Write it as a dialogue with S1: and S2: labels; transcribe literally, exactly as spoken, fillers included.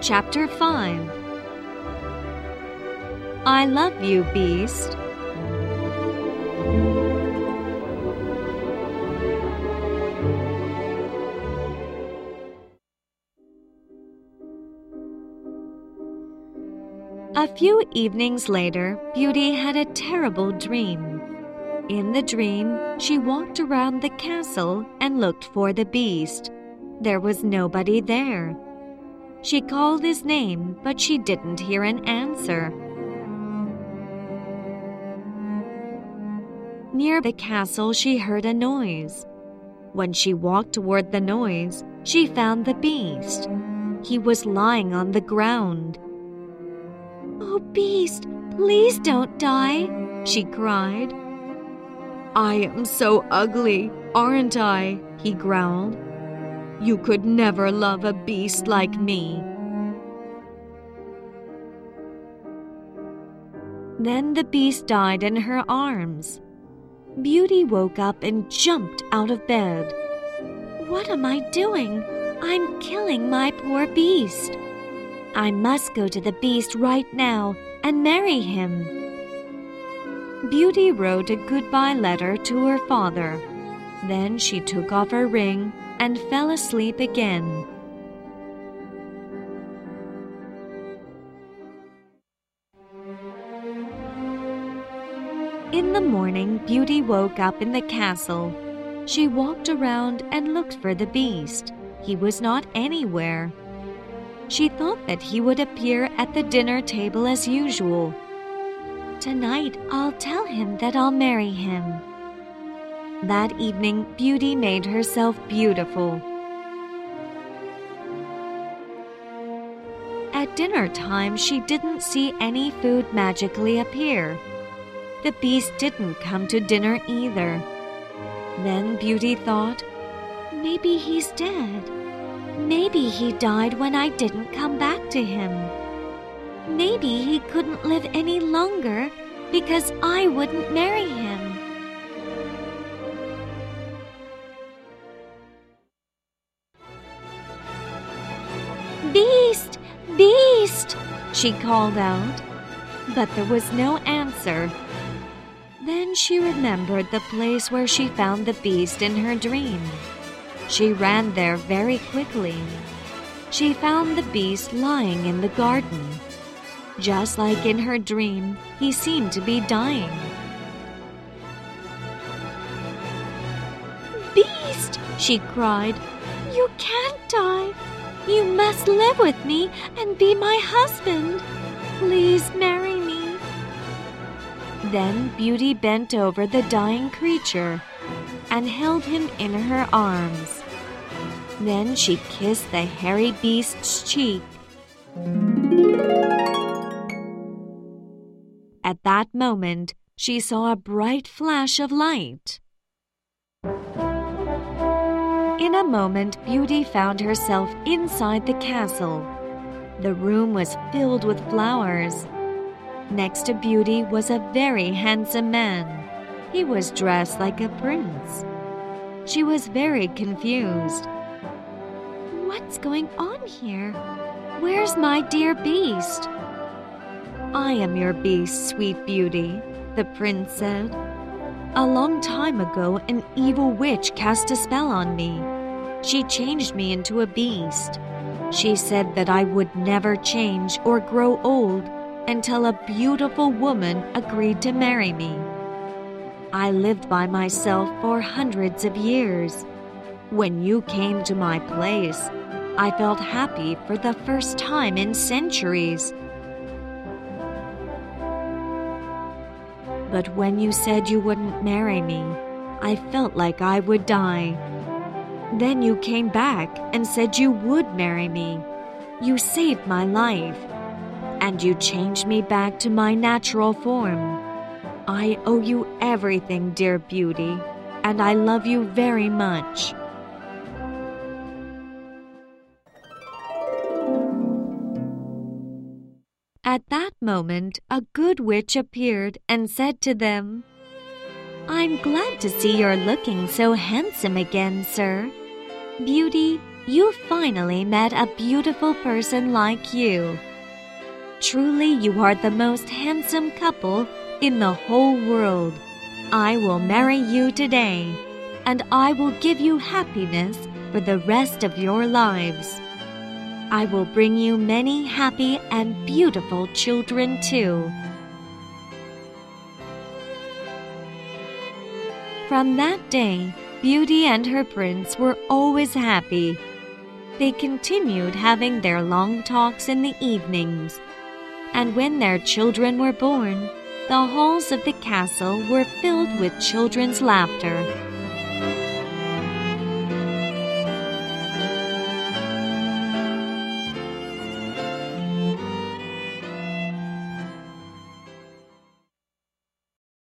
S1: Chapter five. I Love You, Beast. A few evenings later, Beauty had a terrible dream. In the dream, she walked around the castle and looked for the beast. There was nobody there. She called his name, but she didn't hear an answer. Near the castle, she heard a noise. When she walked toward the noise, she found the beast. He was lying on the ground. "Oh, Beast, please don't die," she cried. "I am so ugly, aren't I?" he growled. "You could never love a beast like me." Then the beast died in her arms. Beauty woke up and jumped out of bed. "What am I doing? I'm killing my poor beast. I must go to the beast right now and marry him." Beauty wrote a goodbye letter to her father. Then she took off her ring and fell asleep again. In the morning, Beauty woke up in the castle. She walked around and looked for the beast. He was not anywhere. She thought that he would appear at the dinner table as usual. "Tonight, I'll tell him that I'll marry him." That evening, Beauty made herself beautiful. At dinner time, she didn't see any food magically appear. The beast didn't come to dinner either. Then Beauty thought, "Maybe he's dead. Maybe he died when I didn't come back to him. Maybe he couldn't live any longer because I wouldn't marry him." "Beast! Beast!" she called out, but there was no answer. Then she remembered the place where she found the beast in her dream. She ran there very quickly. She found the beast lying in the garden. Just like in her dream, he seemed to be dying. "Beast!" she cried. "You can't die. You must live with me and be my husband. Please marry me." Then Beauty bent over the dying creature and held him in her arms. Then she kissed the hairy beast's cheek. At that moment, she saw a bright flash of light. In a moment, Beauty found herself inside the castle. The room was filled with flowers. Next to Beauty was a very handsome man. He was dressed like a prince. She was very confused. "What's going on here? Where's my dear beast?" "I am your beast, sweet Beauty," the prince said. "A long time ago, an evil witch cast a spell on me. She changed me into a beast. She said that I would never change or grow old until a beautiful woman agreed to marry me. I lived by myself for hundreds of years. When you came to my place, I felt happy for the first time in centuries. But when you said you wouldn't marry me, I felt like I would die. Then you came back and said you would marry me. You saved my life, and you changed me back to my natural form. I owe you everything, dear Beauty, and I love you very much." At that moment, a good witch appeared and said to them, "I'm glad to see you're looking so handsome again, sir. Beauty, You finally met a beautiful person like you. Truly, you are the most handsome couple in the whole world. I will marry you today, and I will give you happiness for the rest of your lives. I will bring you many happy and beautiful children too." From that day, Beauty and her prince were always happy. They continued having their long talks in the evenings, and when their children were born, the halls of the castle were filled with children's laughter.